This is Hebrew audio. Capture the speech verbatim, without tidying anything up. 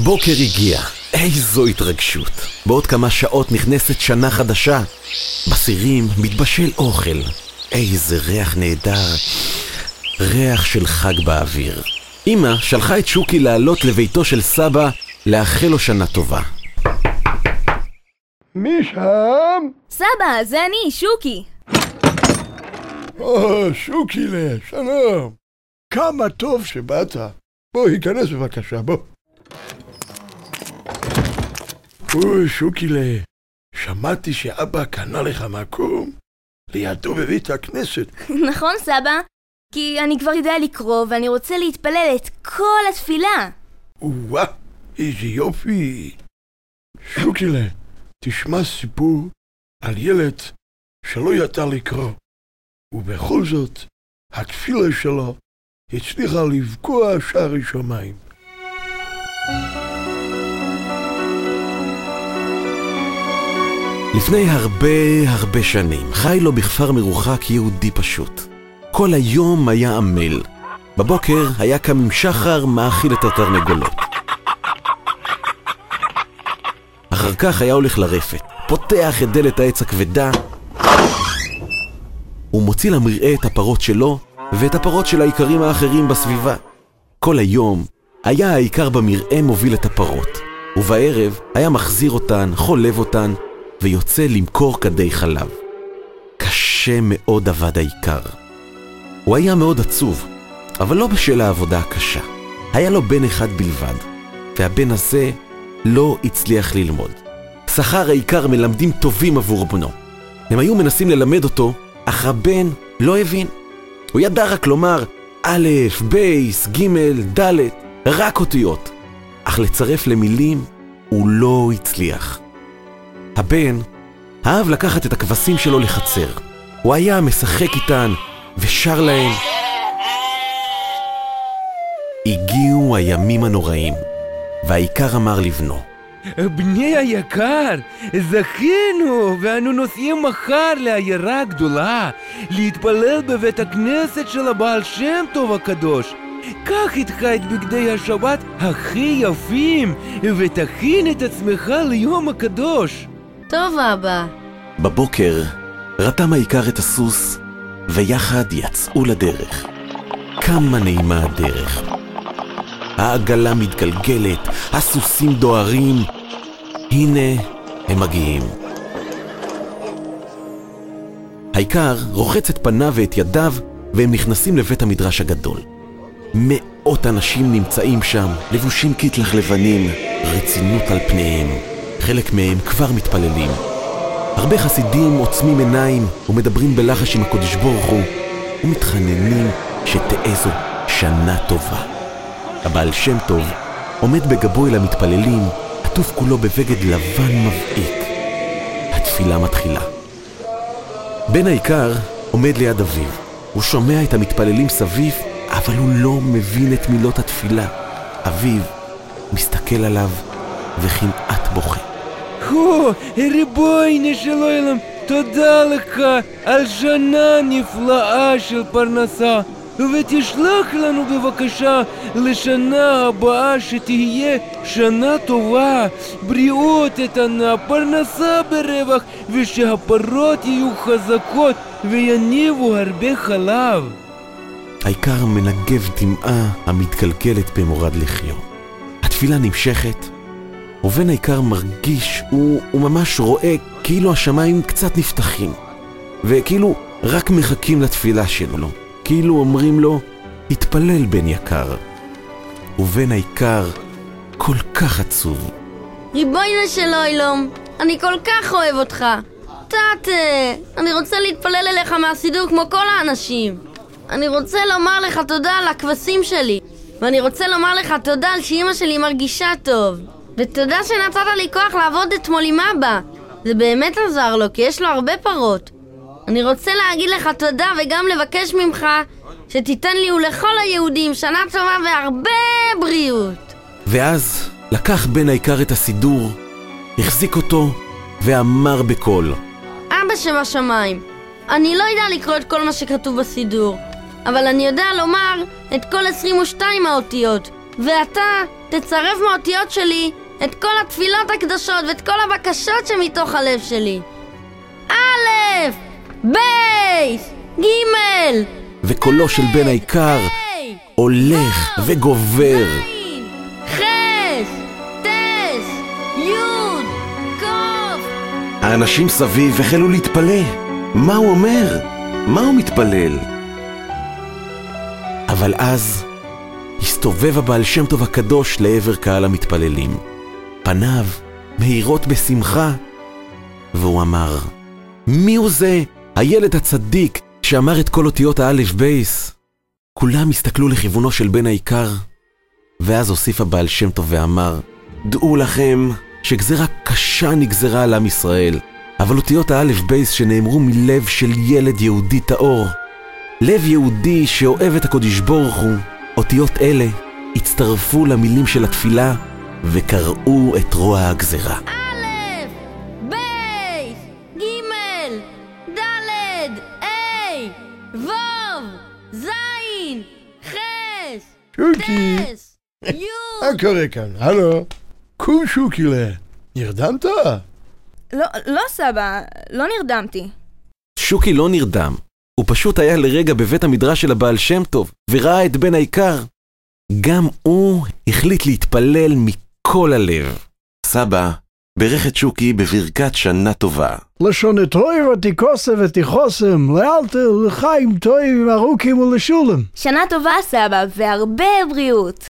הבוקר הגיע. איזו התרגשות. בעוד כמה שעות נכנסת שנה חדשה. בסירים מתבשל אוכל. איזה ריח נהדר. ריח של חג באוויר. אמא שלחה את שוקי לעלות לביתו של סבא לאחל לו שנה טובה. מי שם? סבא, זה אני, שוקי. או, שוקילה, שלום. כמה טוב שבאת. בוא, היכנס בבקשה, בוא. אוי, שוקילה, שמעתי שאבא קנה לך מקום לידו בבית הכנסת. נכון, סבא? כי אני כבר יודע לקרוא ואני רוצה להתפלל את כל התפילה. וואה, איזה יופי. שוקילה, תשמע סיפור על ילד שלא ידע לקרוא, ובכל זאת התפילה שלו הצליחה לבקוע שערי שמיים. לפני הרבה הרבה שנים חי לו בכפר מרוחק יהודי פשוט. כל היום היה עמל. בבוקר היה קם עם שחר מאכיל את התרנגולות. אחר כך היה הולך לרפת, פותח את דלת העץ הכבדה, הוא מוציא למרעה את הפרות שלו ואת הפרות של העיקרים האחרים בסביבה. כל היום היה העיקר במרעה מוביל את הפרות, ובערב היה מחזיר אותן, חולב אותן, ויוצא למכור כדי חלב. קשה מאוד עבד העיקר. הוא היה מאוד עצוב, אבל לא בשל העבודה הקשה. היה לו בן אחד בלבד, והבן הזה לא הצליח ללמוד. שכר העיקר מלמדים טובים עבור בנו. הם היו מנסים ללמד אותו, אך הבן לא הבין. הוא ידע רק לומר א', בייס, ג', ד', רק אותיות. אך לצרף למילים הוא לא הצליח. הבן אהב לקחת את הכבשים שלו לחצר. הוא היה משחק איתן ושר להם. הגיעו הימים הנוראים, והעיקר אמר לבנו, בני היקר, זכינו ואנו נוסעים מחר לעיירה הגדולה להתפלל בבית הכנסת של הבעל שם טוב הקדוש. קח איתך את בגדי השבת הכי יפים ותכין את עצמך ליום הקדוש. טוב, אבא. בבוקר רתם העיקר את הסוס ויחד יצאו לדרך. כמה נעימה הדרך. העגלה מתגלגלת, הסוסים דוהרים. הנה הם מגיעים. העיקר רוחץ את פניו ואת ידיו והם נכנסים לבית המדרש הגדול. מאות אנשים נמצאים שם, לבושים כתלך לבנים, רצינות על פניהם. חלק מהם כבר מתפללים. הרבה חסידים עוצמים עיניים ומדברים בלחש עם הקודש ברוך הוא ומתחננים שתעזו שנה טובה. הבעל שם טוב עומד בגבו אל המתפללים, עטוף כולו בבגד לבן מבעיק. התפילה מתחילה. בן העיקר עומד ליד אביו. הוא שומע את המתפללים סביב, אבל הוא לא מבין את מילות התפילה. אביו מסתכל עליו וכמעט בוכה. הו, ריבונו של עולם, תודה לך על שנה נפלאה של פרנסה, ותשלח לנו בבקשה לשנה הבאה שתהיה שנה טובה, בריאות איתנה, פרנסה ברווח, ושהפרות יהיו חזקות ויניבו הרבה חלב. העיקר מנגב דמעה המתגלגלת במורד לחיו. התפילה נמשכת, ובן העיקר מרגיש, הוא, הוא ממש רואה כאילו השמיים קצת נפתחים, וכאילו רק מחכים לתפילה שלו. כאילו אומרים לו, התפלל בן יקר. ובן העיקר כל כך עצוב. ריבונו של עולם, אני כל כך אוהב אותך. תתה, אני רוצה להתפלל אליך מהסידור כמו כל האנשים. אני רוצה לומר לך תודה על הכבשים שלי, ואני רוצה לומר לך תודה על שאמא שלי מרגישה טוב, ותודה שנתת לי כוח לעבוד אתמול עם אבא. זה באמת עזר לו, כי יש לו הרבה פרות. אני רוצה להגיד לך תודה וגם לבקש ממך שתיתן לי ולכל היהודים שנה טובה והרבה בריאות. ואז לקח בן העיקר את הסידור, החזיק אותו ואמר בקול, אבא שבשמיים, אני לא יודע לקרוא את כל מה שכתוב בסידור, אבל אני יודע לומר את כל עשרים ושתיים האותיות, ואתה תצרף מהאותיות שלי את כל התפילות הקדושות ואת כל הבקשות שמתוך הלב שלי. א', בייס, ג', וקולו של בן העיקר הולך וגובר. חס, טס, יוד, קוף. האנשים סביב החלו להתפלא. מה הוא אומר? מה הוא מתפלל? אבל אז הסתובב הבעל שם טוב הקדוש לעבר קהל המתפללים. פניו מהירות בשמחה, והוא אמר, מי הוא זה? הילד הצדיק שאמר את כל אותיות האלף בייס. כולם הסתכלו לכיוונו של בן העיקר, ואז הוסיף הבעל שם טוב ואמר, דעו לכם שגזרה קשה נגזרה על עם ישראל, אבל אותיות האלף בייס שנאמרו מלב של ילד יהודי טהור, לב יהודי שאוהב את הקודש ברוך הוא, אותיות אלה הצטרפו למילים של התפילה וקראו את רוע הגזרה. א', בייס, ג', ד', ה', ו', ז', ח', שוקי, טס, י'. מה קורה כאן? הלו? קום שוקילה, נרדמת? לא, לא סבא, לא נרדמתי. שוקי לא נרדם, הוא פשוט היה לרגע בבית המדרש של הבעל שם טוב וראה את בן העיקר. גם הוא החליט להתפלל מכל הלב. סבא ברך את שוקי בברכת שנה טובה. לשון טוב ותיקוסם ותיחוסם, לאלתר לחיים טובים ארוכים ולשולם. שנה טובה סבא, והרבה בריאות.